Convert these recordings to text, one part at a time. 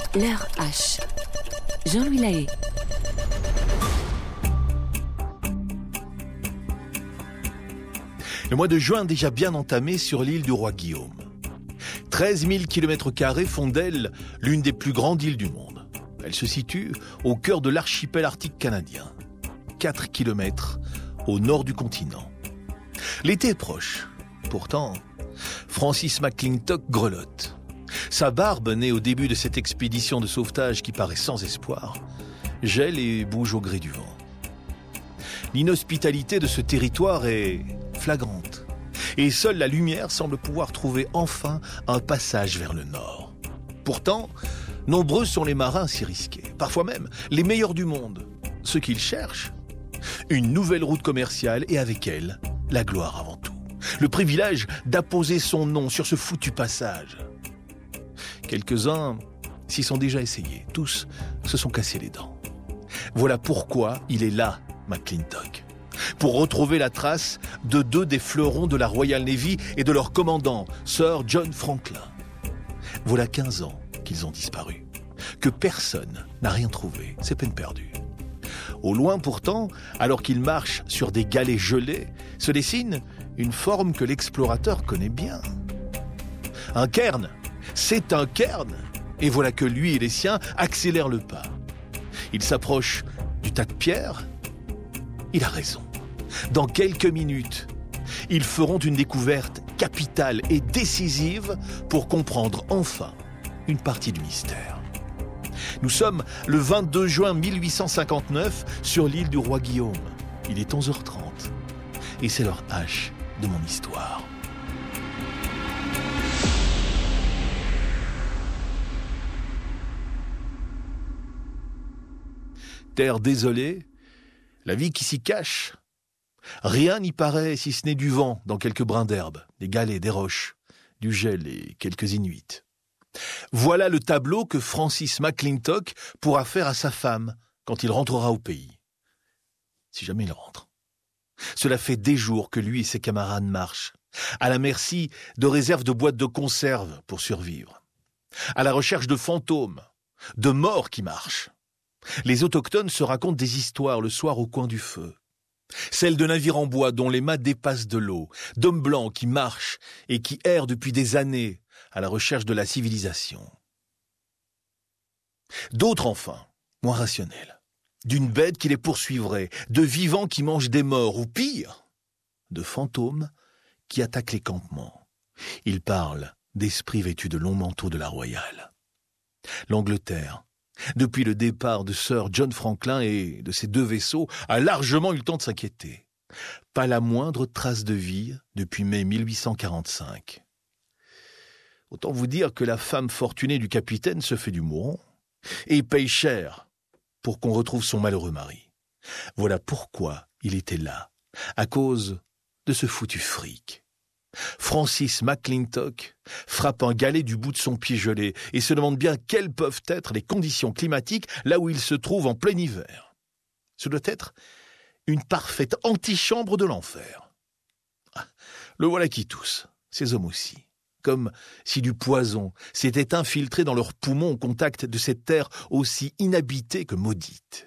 L'heure H. Jean-Louis Lahaye. Le mois de juin déjà bien entamé sur l'île du Roi Guillaume. 13 000 km² font d'elle l'une des plus grandes îles du monde. Elle se situe au cœur de l'archipel arctique canadien. 4 km au nord du continent. L'été est proche. Pourtant, Francis McClintock grelotte. Sa barbe, née au début de cette expédition de sauvetage qui paraît sans espoir, gèle et bouge au gré du vent. L'inhospitalité de ce territoire est flagrante. Et seule la lumière semble pouvoir trouver enfin un passage vers le nord. Pourtant, nombreux sont les marins à s'y risquer, parfois même les meilleurs du monde. Ce qu'ils cherchent, une nouvelle route commerciale et avec elle, la gloire avant tout. Le privilège d'apposer son nom sur ce foutu passage. Quelques-uns s'y sont déjà essayés, tous se sont cassés les dents. Voilà pourquoi il est là, McClintock. Pour retrouver la trace de deux des fleurons de la Royal Navy et de leur commandant, Sir John Franklin. Voilà 15 ans qu'ils ont disparu, que personne n'a rien trouvé, c'est peine perdue. Au loin pourtant, alors qu'ils marchent sur des galets gelés, se dessine une forme que l'explorateur connaît bien. Un cairn, c'est un cairn, et voilà que lui et les siens accélèrent le pas. Il s'approche du tas de pierres. Il a raison. Dans quelques minutes, ils feront une découverte capitale et décisive pour comprendre enfin une partie du mystère. Nous sommes le 22 juin 1859 sur l'île du Roi Guillaume. Il est 11h30 et c'est l'heure H de mon histoire. Terre désolée, la vie qui s'y cache. Rien n'y paraît si ce n'est du vent dans quelques brins d'herbe, des galets, des roches, du gel et quelques inuits. Voilà le tableau que Francis McClintock pourra faire à sa femme quand il rentrera au pays. Si jamais il rentre. Cela fait des jours que lui et ses camarades marchent, à la merci de réserves de boîtes de conserve pour survivre, à la recherche de fantômes, de morts qui marchent. Les autochtones se racontent des histoires le soir au coin du feu. Celles de navires en bois dont les mâts dépassent de l'eau, d'hommes blancs qui marchent et qui errent depuis des années à la recherche de la civilisation. D'autres enfin, moins rationnels, d'une bête qui les poursuivrait, de vivants qui mangent des morts, ou pire, de fantômes qui attaquent les campements. Ils parlent d'esprits vêtus de longs manteaux de la Royale. L'Angleterre, depuis le départ de Sir John Franklin et de ses deux vaisseaux, a largement eu le temps de s'inquiéter. Pas la moindre trace de vie depuis mai 1845. Autant vous dire que la femme fortunée du capitaine se fait du mouron et paye cher pour qu'on retrouve son malheureux mari. Voilà pourquoi il était là, à cause de ce foutu fric. Francis McClintock frappe un galet du bout de son pied gelé et se demande bien quelles peuvent être les conditions climatiques là où il se trouve en plein hiver. Ce doit être une parfaite antichambre de l'enfer. Le voilà qui tousse, ces hommes aussi, comme si du poison s'était infiltré dans leurs poumons au contact de cette terre aussi inhabitée que maudite.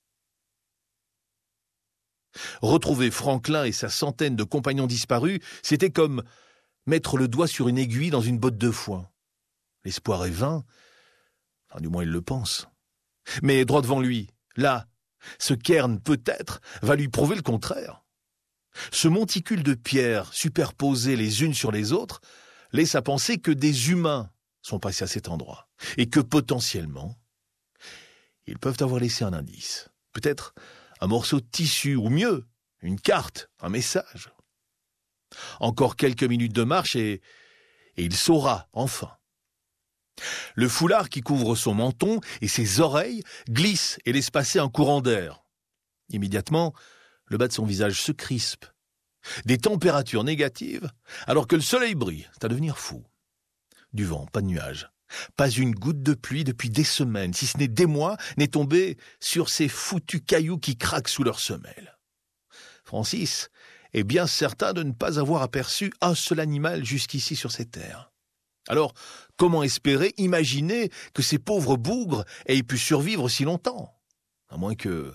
Retrouver Franklin et sa centaine de compagnons disparus, c'était comme mettre le doigt sur une aiguille dans une botte de foin. L'espoir est vain, enfin, du moins il le pense. Mais droit devant lui, là, ce cairn peut-être va lui prouver le contraire. Ce monticule de pierres superposées les unes sur les autres laisse à penser que des humains sont passés à cet endroit et que potentiellement, ils peuvent avoir laissé un indice. Peut-être un morceau de tissu, ou mieux, une carte, un message. Encore quelques minutes de marche et il saura, enfin. Le foulard qui couvre son menton et ses oreilles glisse et laisse passer un courant d'air. Immédiatement, le bas de son visage se crispe. Des températures négatives, alors que le soleil brille, c'est à devenir fou. Du vent, pas de nuages. Pas une goutte de pluie depuis des semaines, si ce n'est des mois, n'est tombée sur ces foutus cailloux qui craquent sous leurs semelles. Francis est bien certain de ne pas avoir aperçu un seul animal jusqu'ici sur ces terres. Alors, comment espérer, imaginer que ces pauvres bougres aient pu survivre si longtemps? À moins que...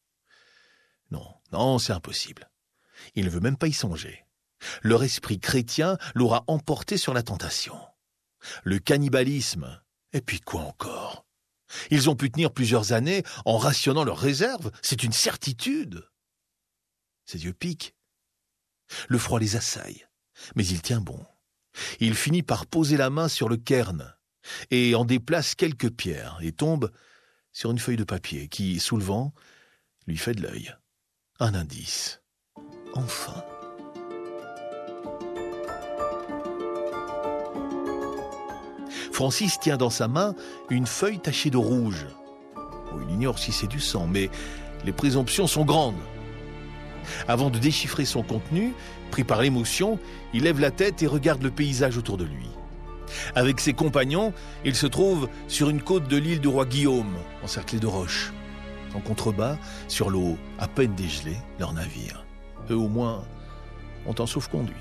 Non, c'est impossible. Il ne veut même pas y songer. Leur esprit chrétien l'aura emporté sur la tentation. Le cannibalisme, et puis quoi encore? Ils ont pu tenir plusieurs années en rationnant leurs réserves, c'est une certitude. Ses yeux piquent. Le froid les assaille, mais il tient bon. Il finit par poser la main sur le cairn et en déplace quelques pierres et tombe sur une feuille de papier qui, sous le vent, lui fait de l'œil. Un indice. Enfin. Francis tient dans sa main une feuille tachée de rouge. Il ignore si c'est du sang, mais les présomptions sont grandes. Avant de déchiffrer son contenu, pris par l'émotion, il lève la tête et regarde le paysage autour de lui. Avec ses compagnons, il se trouve sur une côte de l'île du roi Guillaume, encerclée de roches. En contrebas, sur l'eau à peine dégelée, leur navire. Eux au moins ont un sauf-conduit.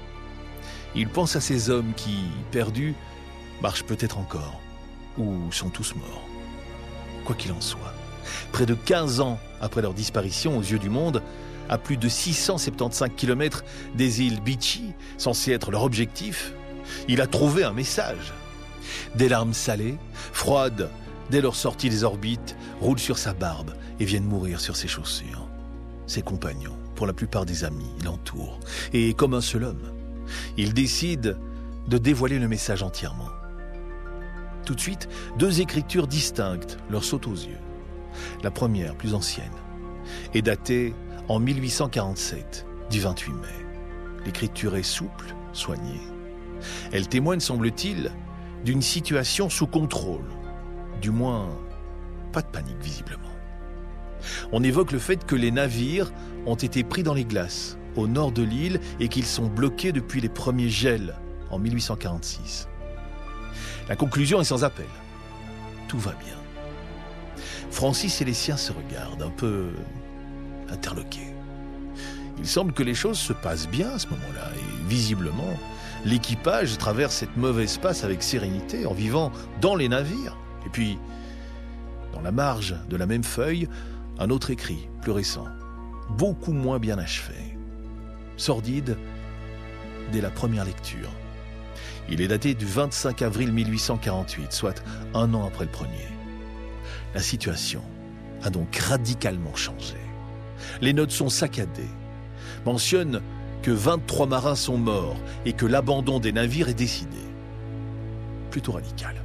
Il pense à ces hommes qui, perdus, marchent peut-être encore, ou sont tous morts. Quoi qu'il en soit, près de 15 ans après leur disparition aux yeux du monde, à plus de 675 km des îles Beechey, censées être leur objectif, il a trouvé un message. Des larmes salées, froides, dès leur sortie des orbites, roulent sur sa barbe et viennent mourir sur ses chaussures. Ses compagnons, pour la plupart des amis, l'entourent. Et comme un seul homme, il décide de dévoiler le message entièrement. Tout de suite, 2 écritures distinctes leur sautent aux yeux. La première, plus ancienne, est datée en 1847, du 28 mai. L'écriture est souple, soignée. Elle témoigne, semble-t-il, d'une situation sous contrôle. Du moins, pas de panique visiblement. On évoque le fait que les navires ont été pris dans les glaces au nord de l'île et qu'ils sont bloqués depuis les premiers gels en 1846. La conclusion est sans appel. Tout va bien. Francis et les siens se regardent, un peu interloqués. Il semble que les choses se passent bien à ce moment-là et visiblement, l'équipage traverse cette mauvaise passe avec sérénité en vivant dans les navires. Et puis, dans la marge de la même feuille, un autre écrit, plus récent, beaucoup moins bien achevé. Sordide dès la première lecture. Il est daté du 25 avril 1848, soit un an après le premier. La situation a donc radicalement changé. Les notes sont saccadées, mentionnent que 23 marins sont morts et que l'abandon des navires est décidé. Plutôt radical.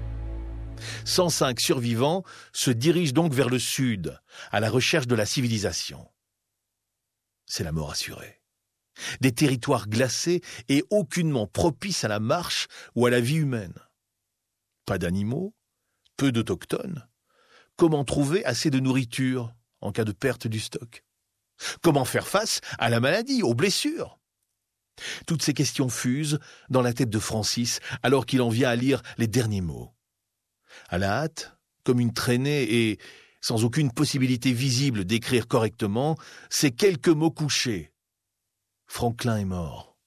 105 survivants se dirigent donc vers le sud, à la recherche de la civilisation. C'est la mort assurée. Des territoires glacés et aucunement propices à la marche ou à la vie humaine. Pas d'animaux, peu d'autochtones. Comment trouver assez de nourriture en cas de perte du stock? Comment faire face à la maladie, aux blessures? Toutes ces questions fusent dans la tête de Francis alors qu'il en vient à lire les derniers mots. À la hâte, comme une traînée et sans aucune possibilité visible d'écrire correctement, ces quelques mots couchés. Franklin est mort.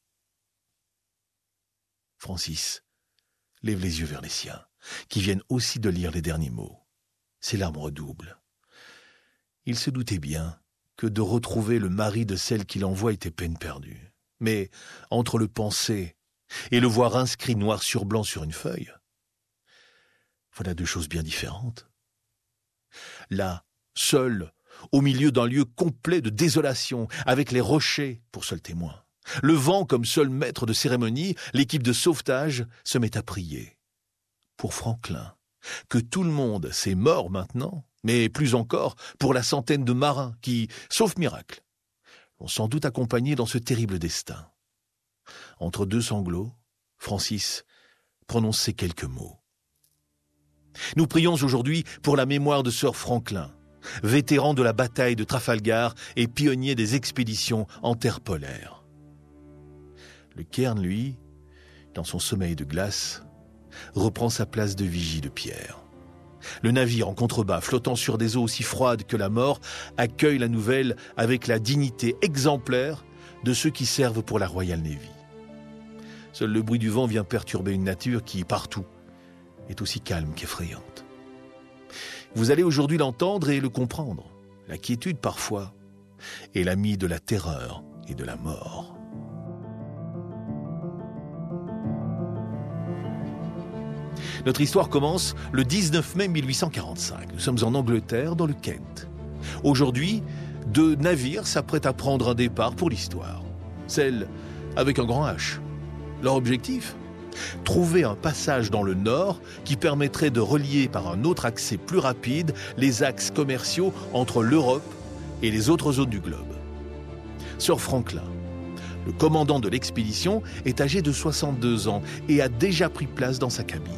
Francis lève les yeux vers les siens, qui viennent aussi de lire les derniers mots. Ses larmes redoublent. Il se doutait bien que de retrouver le mari de celle qu'il envoie était peine perdue. Mais entre le penser et le voir inscrit noir sur blanc sur une feuille, voilà 2 choses bien différentes. Là, seul, au milieu d'un lieu complet de désolation, avec les rochers pour seul témoin. Le vent comme seul maître de cérémonie, l'équipe de sauvetage se met à prier. Pour Franklin, que tout le monde s'est mort maintenant, mais plus encore pour la centaine de marins qui, sauf miracle, l'ont sans doute accompagné dans ce terrible destin. Entre 2 sanglots, Francis prononce ces quelques mots. Nous prions aujourd'hui pour la mémoire de Sir Franklin, vétéran de la bataille de Trafalgar et pionnier des expéditions en terre polaire. Le cairn, lui, dans son sommeil de glace, reprend sa place de vigie de pierre. Le navire en contrebas, flottant sur des eaux aussi froides que la mort, accueille la nouvelle avec la dignité exemplaire de ceux qui servent pour la Royal Navy. Seul le bruit du vent vient perturber une nature qui, partout, est aussi calme qu'effrayante. Vous allez aujourd'hui l'entendre et le comprendre. La quiétude, parfois, est l'ami de la terreur et de la mort. Notre histoire commence le 19 mai 1845. Nous sommes en Angleterre, dans le Kent. Aujourd'hui, 2 navires s'apprêtent à prendre un départ pour l'histoire. Celle avec un grand H. Leur objectif ? Trouver un passage dans le nord qui permettrait de relier par un autre accès plus rapide les axes commerciaux entre l'Europe et les autres zones du globe. Sir Franklin, le commandant de l'expédition, est âgé de 62 ans et a déjà pris place dans sa cabine.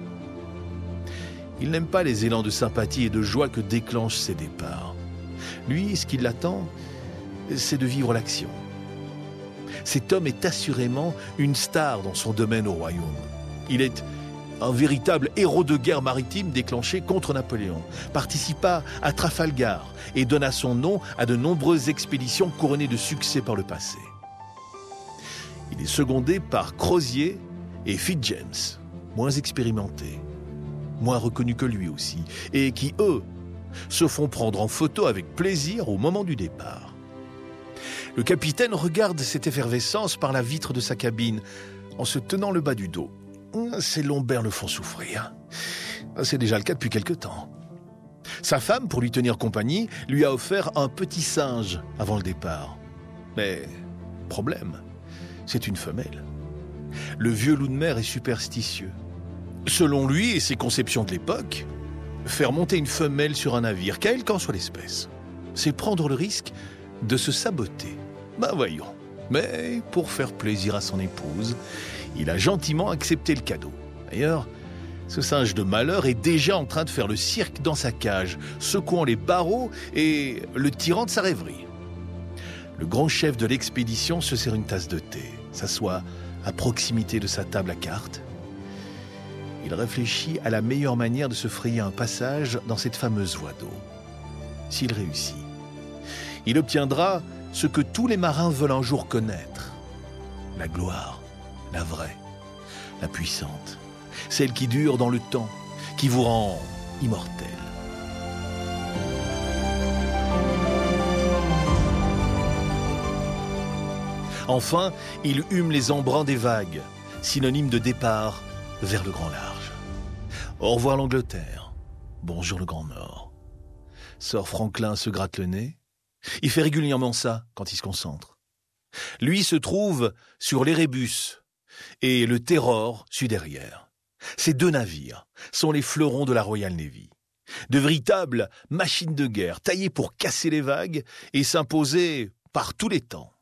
Il n'aime pas les élans de sympathie et de joie que déclenchent ces départs. Lui, ce qui l'attend, c'est de vivre l'action. Cet homme est assurément une star dans son domaine au royaume. Il est un véritable héros de guerre maritime déclenché contre Napoléon, participa à Trafalgar et donna son nom à de nombreuses expéditions couronnées de succès par le passé. Il est secondé par Crozier et Fitzjames, moins expérimentés, moins reconnus que lui aussi, et qui, eux, se font prendre en photo avec plaisir au moment du départ. Le capitaine regarde cette effervescence par la vitre de sa cabine, en se tenant le bas du dos. Ses lombaires le font souffrir. C'est déjà le cas depuis quelque temps. Sa femme, pour lui tenir compagnie, lui a offert un petit singe avant le départ. Mais, problème, c'est une femelle. Le vieux loup de mer est superstitieux. Selon lui et ses conceptions de l'époque, faire monter une femelle sur un navire, quelle qu'en soit l'espèce, c'est prendre le risque de se saboter. Voyons. Mais pour faire plaisir à son épouse, il a gentiment accepté le cadeau. D'ailleurs, ce singe de malheur est déjà en train de faire le cirque dans sa cage, secouant les barreaux et le tirant de sa rêverie. Le grand chef de l'expédition se sert une tasse de thé, s'assoit à proximité de sa table à cartes. Il réfléchit à la meilleure manière de se frayer un passage dans cette fameuse voie d'eau. S'il réussit, il obtiendra ce que tous les marins veulent un jour connaître. La gloire, la vraie, la puissante, celle qui dure dans le temps, qui vous rend immortel. Enfin, il hume les embruns des vagues, synonyme de départ vers le grand large. Au revoir l'Angleterre, bonjour le Grand Nord. Sir Franklin se gratte le nez. Il fait régulièrement ça quand il se concentre. Lui se trouve sur l'Erebus et le Terror suit derrière. Ces 2 navires sont les fleurons de la Royal Navy. De véritables machines de guerre taillées pour casser les vagues et s'imposer par tous les temps.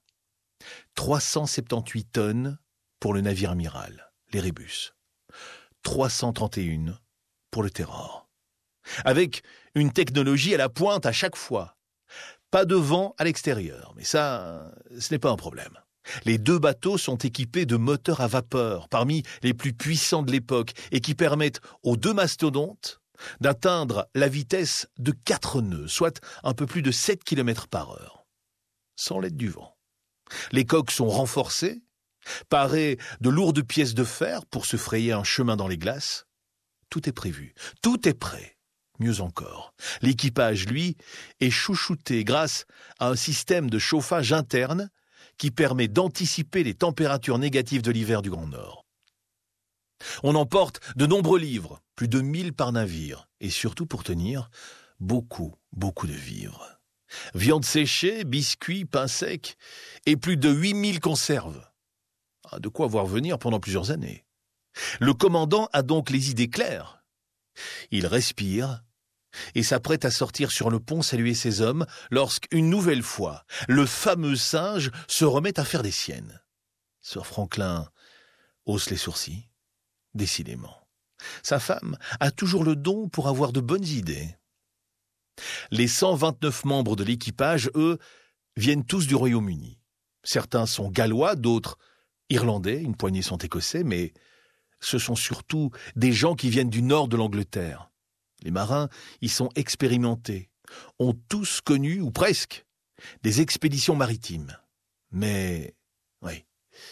378 tonnes pour le navire amiral, l'Erebus. 331 pour le Terror. Avec une technologie à la pointe à chaque fois. Pas de vent à l'extérieur, mais ça, ce n'est pas un problème. Les 2 bateaux sont équipés de moteurs à vapeur, parmi les plus puissants de l'époque, et qui permettent aux 2 mastodontes d'atteindre la vitesse de 4 nœuds, soit un peu plus de 7 km/h, sans l'aide du vent. Les coques sont renforcées, parées de lourdes pièces de fer pour se frayer un chemin dans les glaces. Tout est prévu, tout est prêt. Mieux encore, l'équipage, lui, est chouchouté grâce à un système de chauffage interne qui permet d'anticiper les températures négatives de l'hiver du Grand Nord. On emporte de nombreux livres, plus de 1000 par navire, et surtout pour tenir beaucoup de vivres. Viande séchée, biscuits, pain sec, et plus de 8000 conserves. De quoi voir venir pendant plusieurs années. Le commandant a donc les idées claires. Il respire et s'apprête à sortir sur le pont saluer ses hommes lorsqu'une nouvelle fois, le fameux singe se remet à faire des siennes. Sir Franklin hausse les sourcils. Décidément, sa femme a toujours le don pour avoir de bonnes idées. Les 129 membres de l'équipage, eux, viennent tous du Royaume-Uni. Certains sont gallois, d'autres irlandais, une poignée sont écossais, mais ce sont surtout des gens qui viennent du nord de l'Angleterre. Les marins y sont expérimentés, ont tous connu, ou presque, des expéditions maritimes. Mais, oui,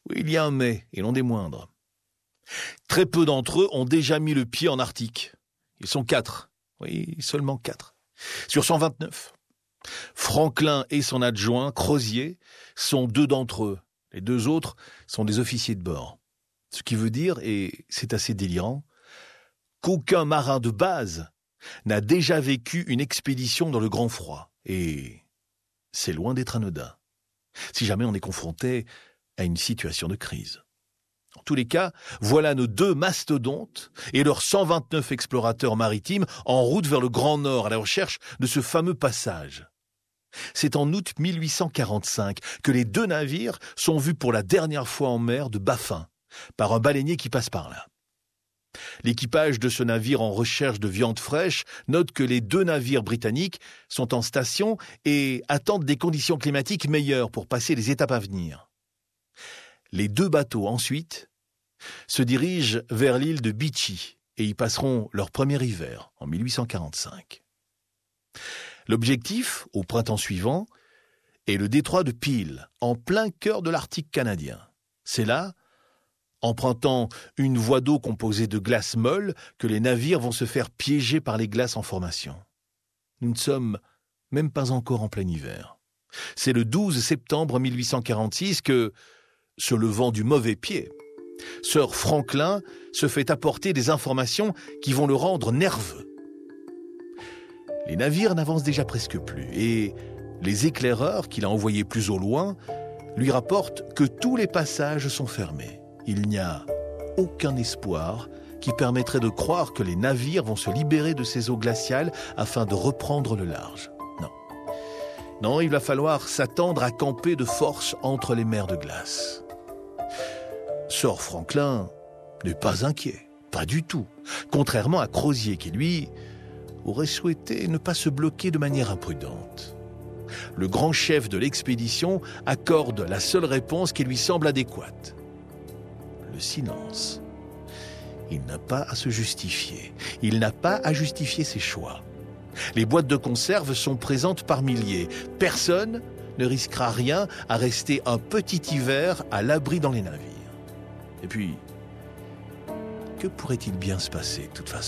Oui, il y a un mais, et non des moindres. Très peu d'entre eux ont déjà mis le pied en Arctique. Ils sont 4. Oui, seulement 4. Sur 129. Franklin et son adjoint, Crozier, sont 2 d'entre eux. Les 2 autres sont des officiers de bord. Ce qui veut dire, et c'est assez délirant, qu'aucun marin de base n'a déjà vécu une expédition dans le grand froid. Et c'est loin d'être anodin, si jamais on est confronté à une situation de crise. En tous les cas, voilà nos 2 mastodontes et leurs 129 explorateurs maritimes en route vers le Grand Nord à la recherche de ce fameux passage. C'est en août 1845 que les 2 navires sont vus pour la dernière fois en mer de Baffin, par un baleinier qui passe par là. L'équipage de ce navire en recherche de viande fraîche note que les 2 navires britanniques sont en station et attendent des conditions climatiques meilleures pour passer les étapes à venir. Les 2 bateaux, ensuite, se dirigent vers l'île de Beechy et y passeront leur premier hiver, en 1845. L'objectif, au printemps suivant, est le détroit de Peel, en plein cœur de l'Arctique canadien. C'est là, empruntant une voie d'eau composée de glace molle, que les navires vont se faire piéger par les glaces en formation. Nous ne sommes même pas encore en plein hiver. C'est le 12 septembre 1846 que, se levant du mauvais pied, Sir Franklin se fait apporter des informations qui vont le rendre nerveux. Les navires n'avancent déjà presque plus et les éclaireurs qu'il a envoyés plus au loin lui rapportent que tous les passages sont fermés. Il n'y a aucun espoir qui permettrait de croire que les navires vont se libérer de ces eaux glaciales afin de reprendre le large. Non, il va falloir s'attendre à camper de force entre les mers de glace. Sir Franklin n'est pas inquiet, pas du tout, contrairement à Crozier qui, lui, aurait souhaité ne pas se bloquer de manière imprudente. Le grand chef de l'expédition accorde la seule réponse qui lui semble adéquate. Le silence. Il n'a pas à se justifier. Il n'a pas à justifier ses choix. Les boîtes de conserve sont présentes par milliers. Personne ne risquera rien à rester un petit hiver à l'abri dans les navires. Et puis, que pourrait-il bien se passer de toute façon ?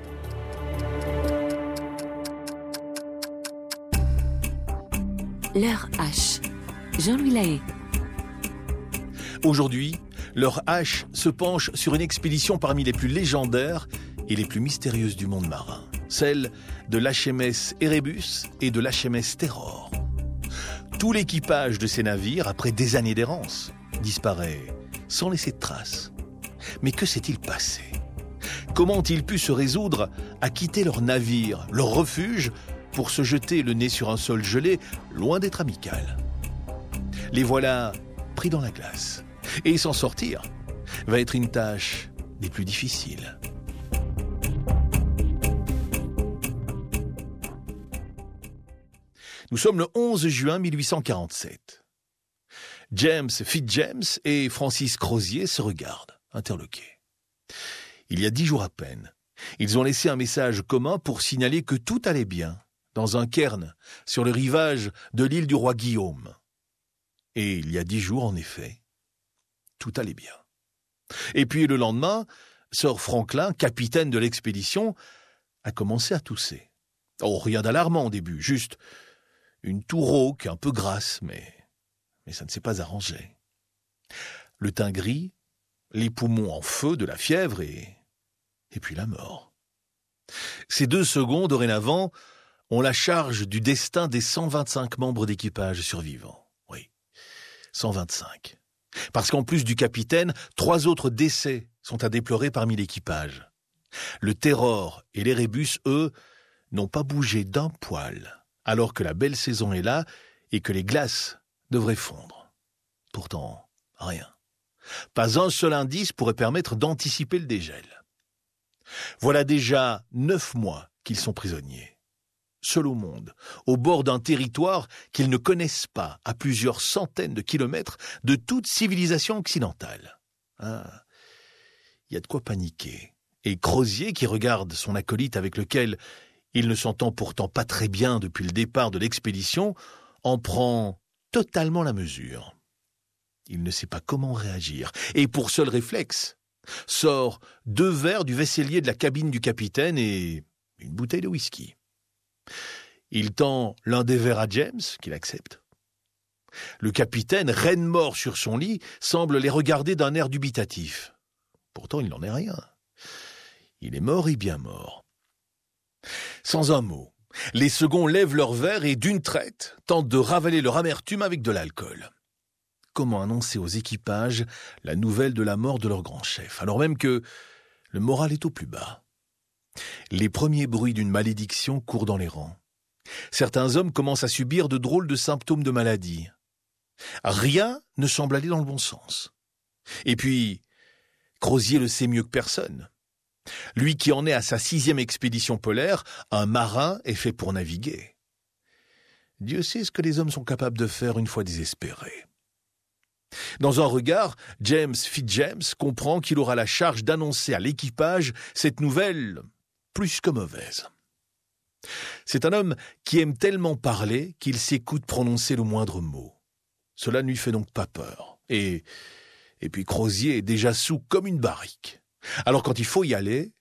L'heure H. Jean-Louis Lahaye. Aujourd'hui, l'heure H se penche sur une expédition parmi les plus légendaires et les plus mystérieuses du monde marin, celle de l'HMS Erebus et de l'HMS Terror. Tout l'équipage de ces navires, après des années d'errance, disparaît sans laisser de traces. Mais que s'est-il passé ? Comment ont-ils pu se résoudre à quitter leur navire, leur refuge, pour se jeter le nez sur un sol gelé, loin d'être amical ? Les voilà pris dans la glace. Et s'en sortir va être une tâche des plus difficiles. Nous sommes le 11 juin 1847. James Fitzjames et Francis Crozier se regardent, interloqués. Il y a 10 jours à peine, ils ont laissé un message commun pour signaler que tout allait bien, dans un cairn, sur le rivage de l'île du roi Guillaume. Et il y a 10 jours, en effet, tout allait bien. Et puis le lendemain, Sir Franklin, capitaine de l'expédition, a commencé à tousser. Oh, rien d'alarmant au début, juste une toux rauque, un peu grasse, mais ça ne s'est pas arrangé. Le teint gris, les poumons en feu de la fièvre et puis la mort. Ces 2 seconds, dorénavant, ont la charge du destin des 125 membres d'équipage survivants. Oui, 125. Parce qu'en plus du capitaine, 3 autres décès sont à déplorer parmi l'équipage. Le Terror et l'Erebus, eux, n'ont pas bougé d'un poil, alors que la belle saison est là et que les glaces devraient fondre. Pourtant, rien. Pas un seul indice pourrait permettre d'anticiper le dégel. Voilà déjà 9 mois qu'ils sont prisonniers. Seuls au monde, au bord d'un territoire qu'ils ne connaissent pas, à plusieurs centaines de kilomètres de toute civilisation occidentale. Ah, il y a de quoi paniquer. Et Crozier, qui regarde son acolyte avec lequel il ne s'entend pourtant pas très bien depuis le départ de l'expédition, en prend totalement la mesure. Il ne sait pas comment réagir, et pour seul réflexe, sort 2 verres du vaisselier de la cabine du capitaine et une bouteille de whisky. Il tend l'un des verres à James, qu'il accepte. Le capitaine, raide mort sur son lit, semble les regarder d'un air dubitatif. Pourtant, il n'en est rien. Il est mort et bien mort. Sans un mot, les seconds lèvent leurs verres et d'une traite tentent de ravaler leur amertume avec de l'alcool. Comment annoncer aux équipages la nouvelle de la mort de leur grand chef, alors même que le moral est au plus bas? Les premiers bruits d'une malédiction courent dans les rangs. Certains hommes commencent à subir de drôles de symptômes de maladie. Rien ne semble aller dans le bon sens. Et puis, Crozier le sait mieux que personne. Lui qui en est à sa 6e expédition polaire, un marin est fait pour naviguer. Dieu sait ce que les hommes sont capables de faire une fois désespérés. Dans un regard, James Fitzjames comprend qu'il aura la charge d'annoncer à l'équipage cette nouvelle plus que mauvaise. C'est un homme qui aime tellement parler qu'il s'écoute prononcer le moindre mot. Cela ne lui fait donc pas peur. Et puis Crozier est déjà saoul comme une barrique. Alors quand il faut y aller,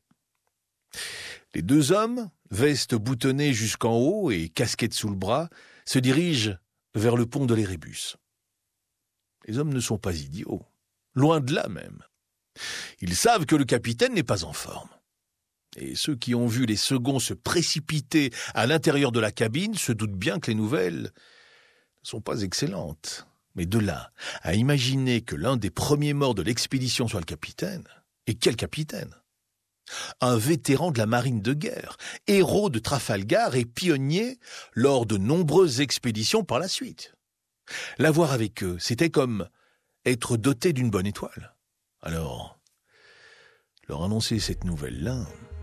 les 2 hommes, veste boutonnée jusqu'en haut et casquette sous le bras, se dirigent vers le pont de l'Érébus. Les hommes ne sont pas idiots, loin de là même. Ils savent que le capitaine n'est pas en forme. Et ceux qui ont vu les seconds se précipiter à l'intérieur de la cabine se doutent bien que les nouvelles ne sont pas excellentes. Mais de là à imaginer que l'un des premiers morts de l'expédition soit le capitaine, et quel capitaine? Un vétéran de la marine de guerre, héros de Trafalgar et pionnier lors de nombreuses expéditions par la suite. L'avoir avec eux, c'était comme être doté d'une bonne étoile. Alors, leur annoncer cette nouvelle-là...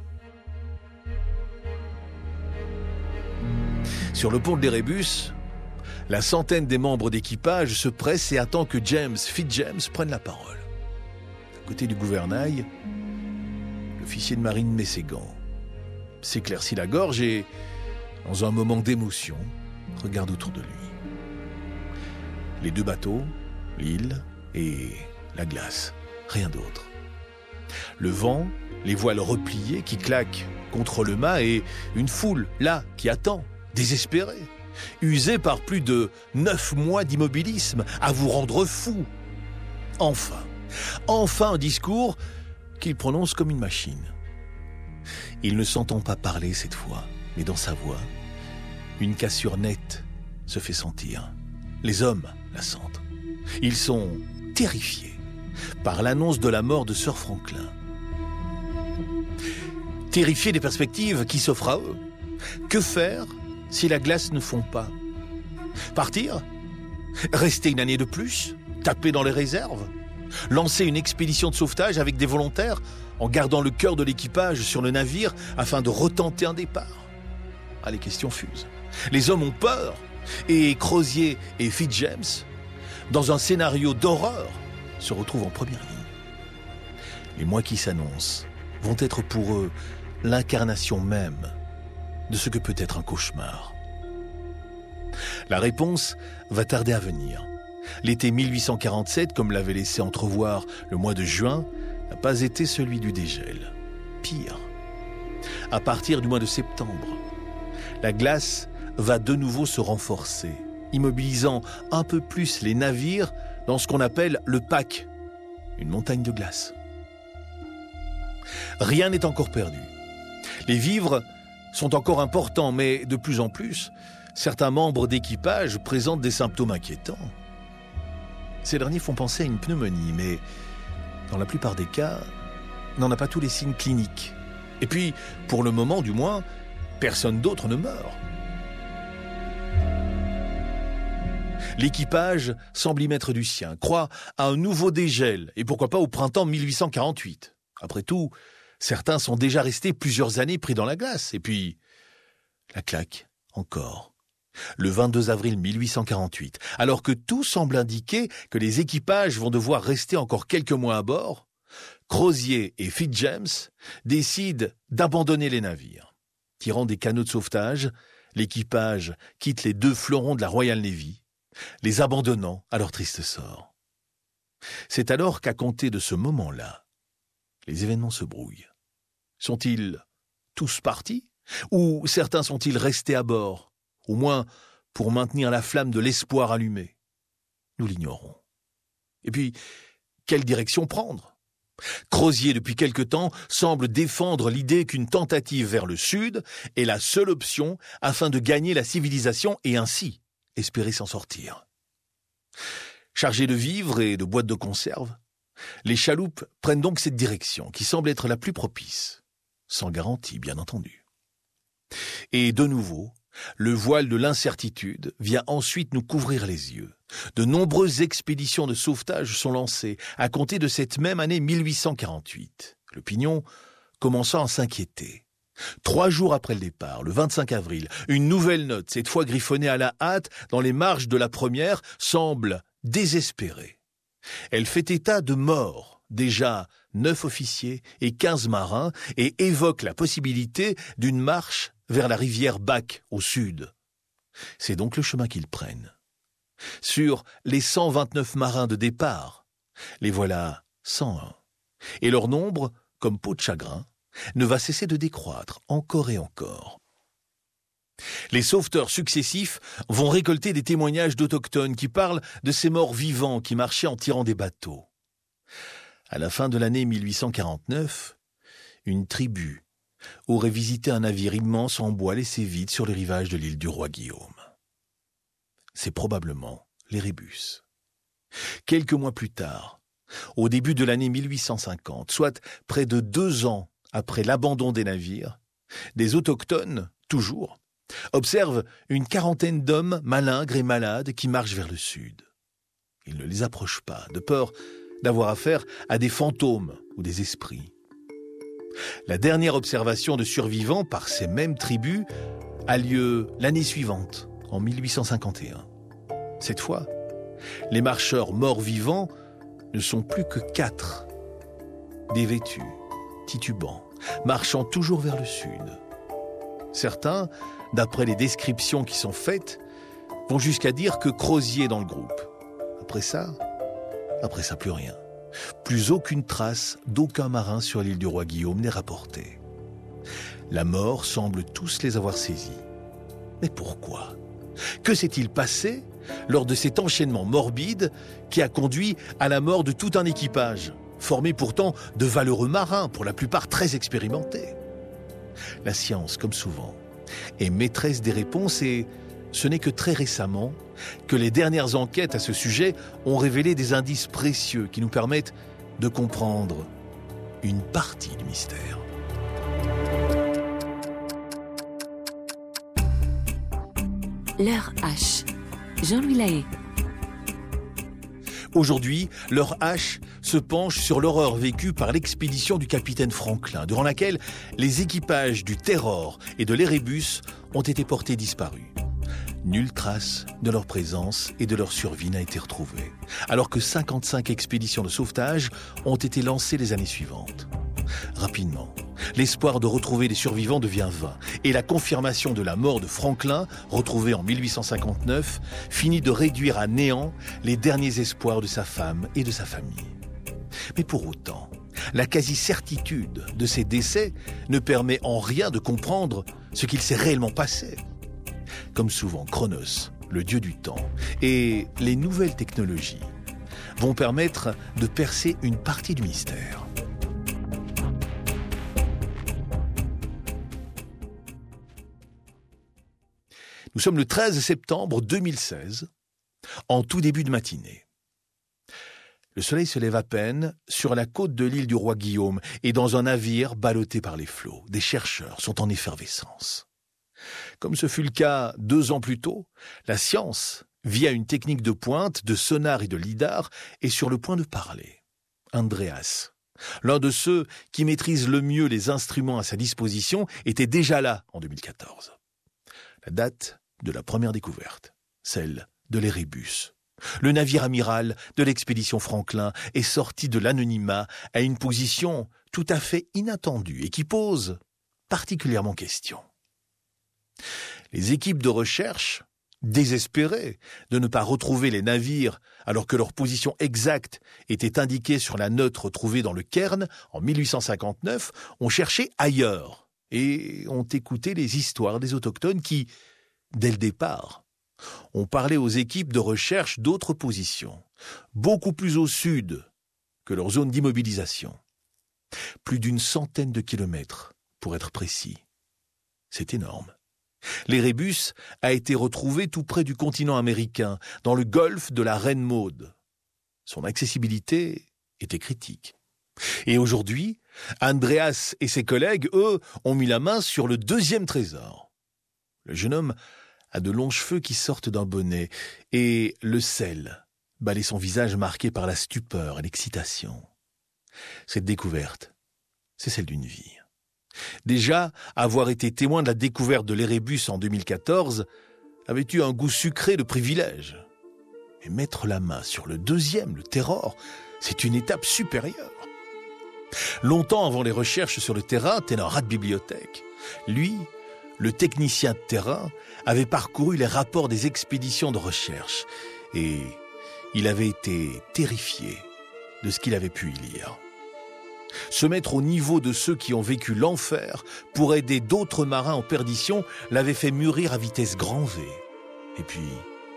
Sur le pont de l'Érébus, la centaine des membres d'équipage se presse et attend que James Fitzjames prenne la parole. À côté du gouvernail, l'officier de marine met ses gants, s'éclaircit la gorge et, dans un moment d'émotion, regarde autour de lui. Les 2 bateaux, l'île et la glace, rien d'autre. Le vent, les voiles repliées qui claquent contre le mât et une foule, là, qui attend, désespérée, usée par plus de 9 mois d'immobilisme, à vous rendre fou. Enfin un discours qu'il prononce comme une machine. Il ne s'entend pas parler cette fois, mais dans sa voix, une cassure nette se fait sentir. Les hommes la sentent. Ils sont terrifiés par l'annonce de la mort de Sir Franklin. Terrifiés des perspectives qui s'offrent à eux. Que faire si la glace ne fond pas? Partir? Rester une année de plus? Taper dans les réserves? Lancer une expédition de sauvetage avec des volontaires en gardant le cœur de l'équipage sur le navire afin de retenter un départ? Ah, les questions fusent. Les hommes ont peur et Crozier et Fitzjames, dans un scénario d'horreur, se retrouvent en première ligne. Les mois qui s'annoncent vont être pour eux l'incarnation même de ce que peut être un cauchemar. La réponse va tarder à venir. L'été 1847, comme l'avait laissé entrevoir le mois de juin, n'a pas été celui du dégel. Pire, à partir du mois de septembre, la glace va de nouveau se renforcer, immobilisant un peu plus les navires dans ce qu'on appelle le pack, une montagne de glace. Rien n'est encore perdu. Les vivres sont encore importants, mais de plus en plus, certains membres d'équipage présentent des symptômes inquiétants. Ces derniers font penser à une pneumonie, mais dans la plupart des cas, n'en a pas tous les signes cliniques. Et puis, pour le moment du moins, personne d'autre ne meurt. L'équipage semble y mettre du sien, croit à un nouveau dégel, et pourquoi pas au printemps 1848. Après tout, certains sont déjà restés plusieurs années pris dans la glace. Et puis, la claque, encore. Le 22 avril 1848, alors que tout semble indiquer que les équipages vont devoir rester encore quelques mois à bord, Crozier et Fitzjames décident d'abandonner les navires. Tirant des canots de sauvetage, l'équipage quitte les 2 fleurons de la Royal Navy, les abandonnant à leur triste sort. C'est alors qu'à compter de ce moment-là, les événements se brouillent. Sont-ils tous partis? Ou certains sont-ils restés à bord, au moins pour maintenir la flamme de l'espoir allumée? Nous l'ignorons. Et puis, quelle direction prendre? Crozier, depuis quelque temps, semble défendre l'idée qu'une tentative vers le sud est la seule option afin de gagner la civilisation et ainsi espérer s'en sortir. Chargés de vivres et de boîtes de conserve, les chaloupes prennent donc cette direction qui semble être la plus propice, sans garantie bien entendu. Et de nouveau, le voile de l'incertitude vient ensuite nous couvrir les yeux. De nombreuses expéditions de sauvetage sont lancées à compter de cette même année 1848. L'opinion commençant à s'inquiéter. 3 jours après le départ, le 25 avril, une nouvelle note, cette fois griffonnée à la hâte dans les marges de la première, semble désespérée. Elle fait état de morts, déjà 9 officiers et 15 marins, et évoque la possibilité d'une marche vers la rivière Back au sud. C'est donc le chemin qu'ils prennent. Sur les 129 marins de départ, les voilà 101. Et leur nombre, comme peau de chagrin, ne va cesser de décroître encore et encore. Les sauveteurs successifs vont récolter des témoignages d'autochtones qui parlent de ces morts vivants qui marchaient en tirant des bateaux. À la fin de l'année 1849, une tribu aurait visité un navire immense en bois laissé vide sur les rivages de l'île du roi Guillaume. C'est probablement les Rébus. Quelques mois plus tard, au début de l'année 1850, soit près de 2 ans après l'abandon des navires, des autochtones, toujours, observent une quarantaine d'hommes malingres et malades qui marchent vers le sud. Ils ne les approchent pas, de peur d'avoir affaire à des fantômes ou des esprits. La dernière observation de survivants par ces mêmes tribus a lieu l'année suivante, en 1851. Cette fois, les marcheurs morts-vivants ne sont plus que 4, dévêtus, titubants, marchant toujours vers le sud. Certains, d'après les descriptions qui sont faites, vont jusqu'à dire que Crozier est dans le groupe. Après ça, plus rien. Plus aucune trace d'aucun marin sur l'île du roi Guillaume n'est rapportée. La mort semble tous les avoir saisis. Mais pourquoi? Que s'est-il passé lors de cet enchaînement morbide qui a conduit à la mort de tout un équipage, formé pourtant de valeureux marins, pour la plupart très expérimentés? La science, comme souvent, est maîtresse des réponses et ce n'est que très récemment que les dernières enquêtes à ce sujet ont révélé des indices précieux qui nous permettent de comprendre une partie du mystère. L'heure H. Jean-Louis Lahaye. Aujourd'hui, l'heure H se penche sur l'horreur vécue par l'expédition du capitaine Franklin, durant laquelle les équipages du Terror et de l'Erebus ont été portés disparus. Nulle trace de leur présence et de leur survie n'a été retrouvée, alors que 55 expéditions de sauvetage ont été lancées les années suivantes. Rapidement, l'espoir de retrouver les survivants devient vain et la confirmation de la mort de Franklin, retrouvée en 1859, finit de réduire à néant les derniers espoirs de sa femme et de sa famille. Mais pour autant, la quasi-certitude de ces décès ne permet en rien de comprendre ce qu'il s'est réellement passé. Comme souvent, Chronos, le dieu du temps, et les nouvelles technologies vont permettre de percer une partie du mystère. Nous sommes le 13 septembre 2016, en tout début de matinée. Le soleil se lève à peine sur la côte de l'île du roi Guillaume et dans un navire ballotté par les flots. Des chercheurs sont en effervescence. Comme ce fut le cas 2 ans plus tôt, la science, via une technique de pointe, de sonar et de lidar, est sur le point de parler. Andreas, l'un de ceux qui maîtrisent le mieux les instruments à sa disposition, était déjà là en 2014. La date de la première découverte, celle de l'Erebus. Le navire amiral de l'expédition Franklin est sorti de l'anonymat à une position tout à fait inattendue et qui pose particulièrement question. Les équipes de recherche désespérés de ne pas retrouver les navires alors que leur position exacte était indiquée sur la note retrouvée dans le cairn en 1859, ont cherché ailleurs et ont écouté les histoires des autochtones qui, dès le départ, ont parlé aux équipes de recherche d'autres positions, beaucoup plus au sud que leur zone d'immobilisation. Plus d'100 de kilomètres, pour être précis. C'est énorme. L'Érébus a été retrouvé tout près du continent américain, dans le golfe de la Reine Maude. Son accessibilité était critique. Et aujourd'hui, Andreas et ses collègues, eux, ont mis la main sur le deuxième trésor. Le jeune homme a de longs cheveux qui sortent d'un bonnet, et le sel balaie son visage marqué par la stupeur et l'excitation. Cette découverte, c'est celle d'une vie. Déjà, avoir été témoin de la découverte de l'Érébus en 2014 avait eu un goût sucré de privilège. Mais mettre la main sur le deuxième, le Terror, c'est une étape supérieure. Longtemps avant les recherches sur le terrain, tel un rat de bibliothèque, lui, le technicien de terrain, avait parcouru les rapports des expéditions de recherche et il avait été terrifié de ce qu'il avait pu y lire. Se mettre au niveau de ceux qui ont vécu l'enfer pour aider d'autres marins en perdition l'avait fait mûrir à vitesse grand V. Et puis,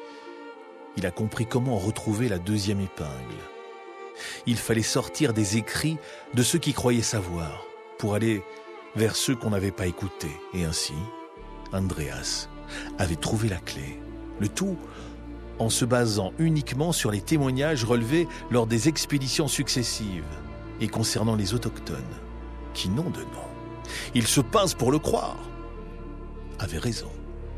il a compris comment retrouver la deuxième épingle. Il fallait sortir des écrits de ceux qui croyaient savoir pour aller vers ceux qu'on n'avait pas écoutés. Et ainsi, Andreas avait trouvé la clé. Le tout en se basant uniquement sur les témoignages relevés lors des expéditions successives et concernant les autochtones, qui n'ont de nom. Il se pince pour le croire. Avait raison.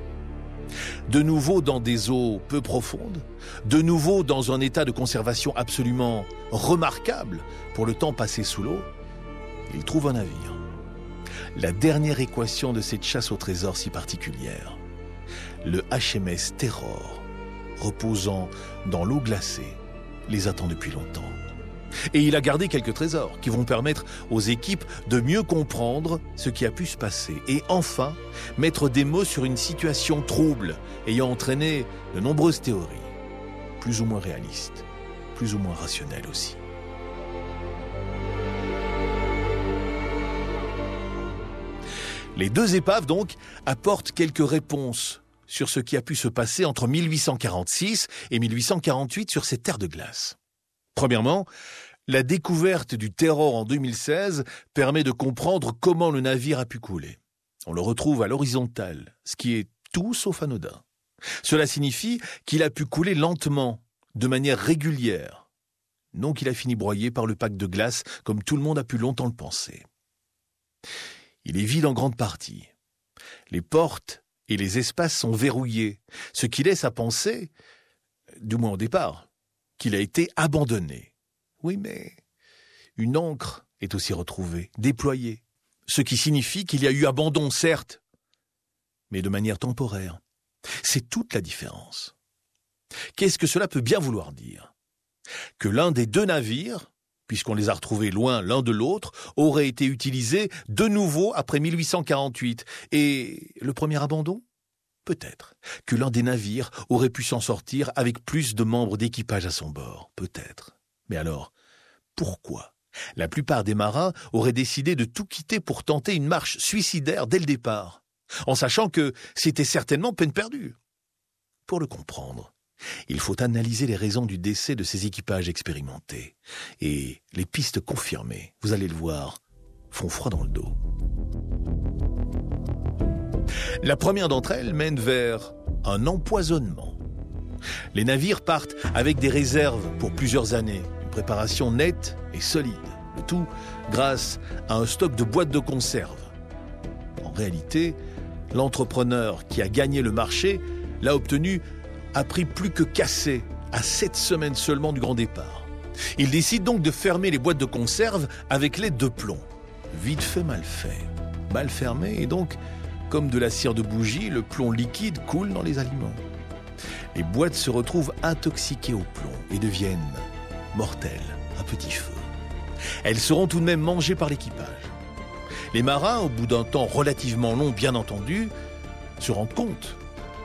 De nouveau dans des eaux peu profondes, de nouveau dans un état de conservation absolument remarquable pour le temps passé sous l'eau, il trouve un navire. La dernière équation de cette chasse au trésor si particulière. Le HMS Terror, reposant dans l'eau glacée, les attend depuis longtemps. Et il a gardé quelques trésors qui vont permettre aux équipes de mieux comprendre ce qui a pu se passer et enfin mettre des mots sur une situation trouble ayant entraîné de nombreuses théories, plus ou moins réalistes, plus ou moins rationnelles aussi. Les deux épaves donc apportent quelques réponses sur ce qui a pu se passer entre 1846 et 1848 sur ces terres de glace. Premièrement, la découverte du Terror en 2016 permet de comprendre comment le navire a pu couler. On le retrouve à l'horizontale, ce qui est tout sauf anodin. Cela signifie qu'il a pu couler lentement, de manière régulière. Non qu'il a fini broyé par le pack de glace, comme tout le monde a pu longtemps le penser. Il est vide en grande partie. Les portes et les espaces sont verrouillés, ce qui laisse à penser, du moins au départ, qu'il a été abandonné. Oui, mais une ancre est aussi retrouvée, déployée, ce qui signifie qu'il y a eu abandon, certes, mais de manière temporaire. C'est toute la différence. Qu'est-ce que cela peut bien vouloir dire ? Que l'un des deux navires, puisqu'on les a retrouvés loin l'un de l'autre, aurait été utilisé de nouveau après 1848. Et le premier abandon ? Peut-être. Que l'un des navires aurait pu s'en sortir avec plus de membres d'équipage à son bord. Peut-être. Mais alors, pourquoi la plupart des marins auraient décidé de tout quitter pour tenter une marche suicidaire dès le départ, en sachant que c'était certainement peine perdue ? Pour le comprendre, il faut analyser les raisons du décès de ces équipages expérimentés. Et les pistes confirmées, vous allez le voir, font froid dans le dos. La première d'entre elles mène vers un empoisonnement. Les navires partent avec des réserves pour plusieurs années, une préparation nette et solide, le tout grâce à un stock de boîtes de conserve. En réalité, l'entrepreneur qui a gagné le marché l'a obtenu à prix plus que cassé, à 7 semaines seulement du grand départ. Il décide donc de fermer les boîtes de conserve avec l'aide de plomb. Vite fait, mal fait. Mal fermé et donc, comme de la cire de bougie, le plomb liquide coule dans les aliments. Les boîtes se retrouvent intoxiquées au plomb et deviennent mortelles à petit feu. Elles seront tout de même mangées par l'équipage. Les marins, au bout d'un temps relativement long, bien entendu, se rendent compte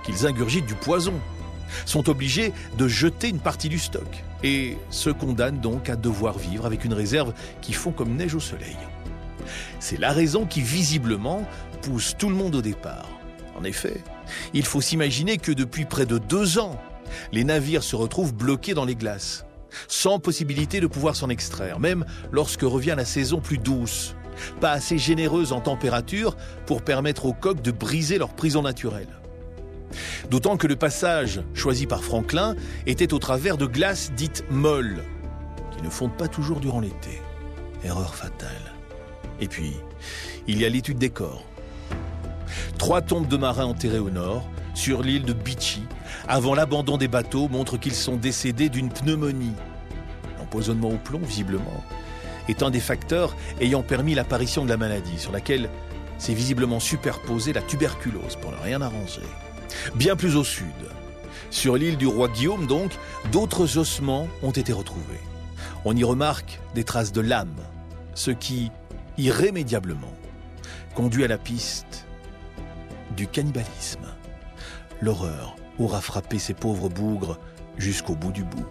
qu'ils ingurgitent du poison, sont obligés de jeter une partie du stock et se condamnent donc à devoir vivre avec une réserve qui fond comme neige au soleil. C'est la raison qui, visiblement, pousse tout le monde au départ. En effet, il faut s'imaginer que depuis près de 2 ans, les navires se retrouvent bloqués dans les glaces, sans possibilité de pouvoir s'en extraire, même lorsque revient la saison plus douce, pas assez généreuse en température pour permettre aux coques de briser leur prison naturelle. D'autant que le passage choisi par Franklin était au travers de glaces dites molles, qui ne fondent pas toujours durant l'été. Erreur fatale. Et puis, il y a l'étude des corps. 3 tombes de marins enterrés au nord, sur l'île de Beechey, avant l'abandon des bateaux, montrent qu'ils sont décédés d'une pneumonie. L'empoisonnement au plomb, visiblement, est un des facteurs ayant permis l'apparition de la maladie, sur laquelle s'est visiblement superposée la tuberculose, pour ne rien arranger. Bien plus au sud, sur l'île du roi Guillaume donc, d'autres ossements ont été retrouvés. On y remarque des traces de lames, ce qui, irrémédiablement, conduit à la piste du cannibalisme. L'horreur aura frappé ces pauvres bougres jusqu'au bout du bout.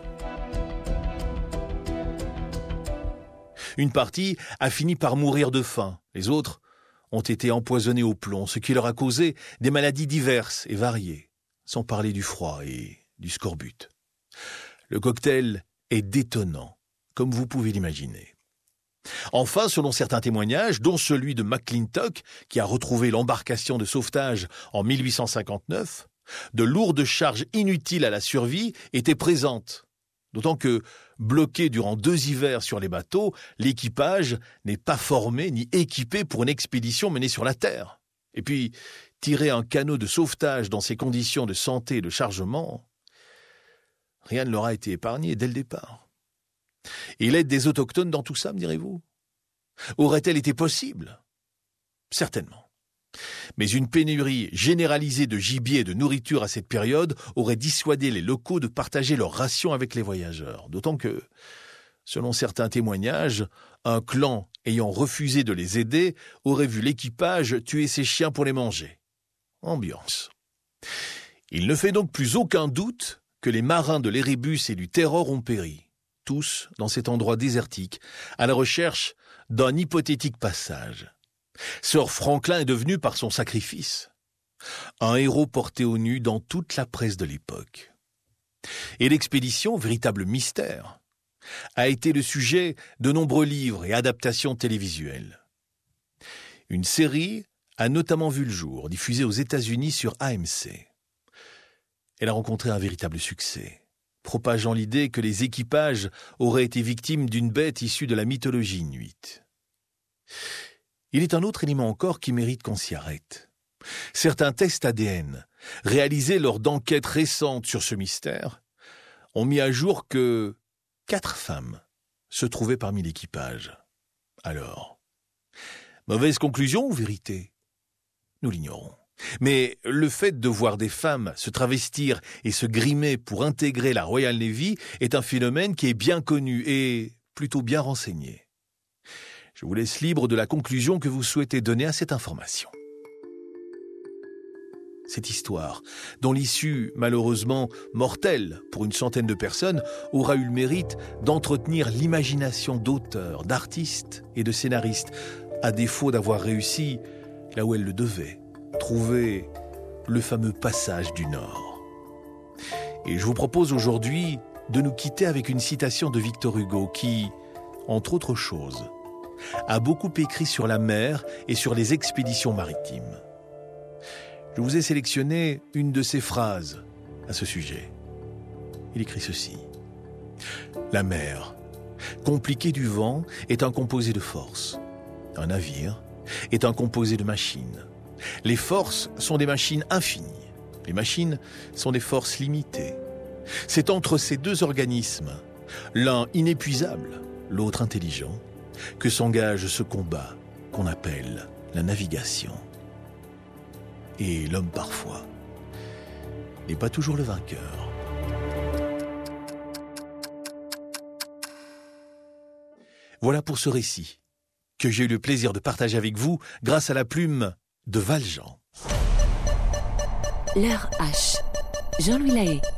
Une partie a fini par mourir de faim, les autres ont été empoisonnés au plomb, ce qui leur a causé des maladies diverses et variées, sans parler du froid et du scorbut. Le cocktail est détonnant, comme vous pouvez l'imaginer. Enfin, selon certains témoignages, dont celui de McClintock, qui a retrouvé l'embarcation de sauvetage en 1859, de lourdes charges inutiles à la survie étaient présentes. D'autant que, bloqué durant 2 hivers sur les bateaux, l'équipage n'est pas formé ni équipé pour une expédition menée sur la terre. Et puis, tirer un canot de sauvetage dans ces conditions de santé et de chargement, rien ne leur a été épargné dès le départ. Et l'aide des autochtones dans tout ça, me direz-vous? Aurait-elle été possible? Certainement. Mais une pénurie généralisée de gibier et de nourriture à cette période aurait dissuadé les locaux de partager leurs rations avec les voyageurs. D'autant que, selon certains témoignages, un clan ayant refusé de les aider aurait vu l'équipage tuer ses chiens pour les manger. Ambiance. Il ne fait donc plus aucun doute que les marins de l'Erebus et du Terror ont péri, tous dans cet endroit désertique, à la recherche d'un hypothétique passage. Sir Franklin est devenu, par son sacrifice, un héros porté au nu dans toute la presse de l'époque. Et l'expédition, véritable mystère, a été le sujet de nombreux livres et adaptations télévisuelles. Une série a notamment vu le jour, diffusée aux États-Unis sur AMC. Elle a rencontré un véritable succès, propageant l'idée que les équipages auraient été victimes d'une bête issue de la mythologie inuite. Il est un autre élément encore qui mérite qu'on s'y arrête. Certains tests ADN, réalisés lors d'enquêtes récentes sur ce mystère, ont mis à jour que 4 femmes se trouvaient parmi l'équipage. Alors, mauvaise conclusion ou vérité? Nous l'ignorons. Mais le fait de voir des femmes se travestir et se grimer pour intégrer la Royal Navy est un phénomène qui est bien connu et plutôt bien renseigné. Je vous laisse libre de la conclusion que vous souhaitez donner à cette information. Cette histoire, dont l'issue, malheureusement mortelle pour une centaine de personnes, aura eu le mérite d'entretenir l'imagination d'auteurs, d'artistes et de scénaristes, à défaut d'avoir réussi là où elle le devait, trouver le fameux passage du Nord. Et je vous propose aujourd'hui de nous quitter avec une citation de Victor Hugo qui, entre autres choses, a beaucoup écrit sur la mer et sur les expéditions maritimes. Je vous ai sélectionné une de ses phrases à ce sujet. Il écrit ceci. « La mer, compliquée du vent, est un composé de forces. Un navire est un composé de machines. Les forces sont des machines infinies. Les machines sont des forces limitées. C'est entre ces 2 organismes, l'un inépuisable, l'autre intelligent, que s'engage ce combat qu'on appelle la navigation. Et l'homme, parfois, n'est pas toujours le vainqueur. » Voilà pour ce récit, que j'ai eu le plaisir de partager avec vous grâce à la plume de Valjean. L'heure H. Jean-Louis Lahaye.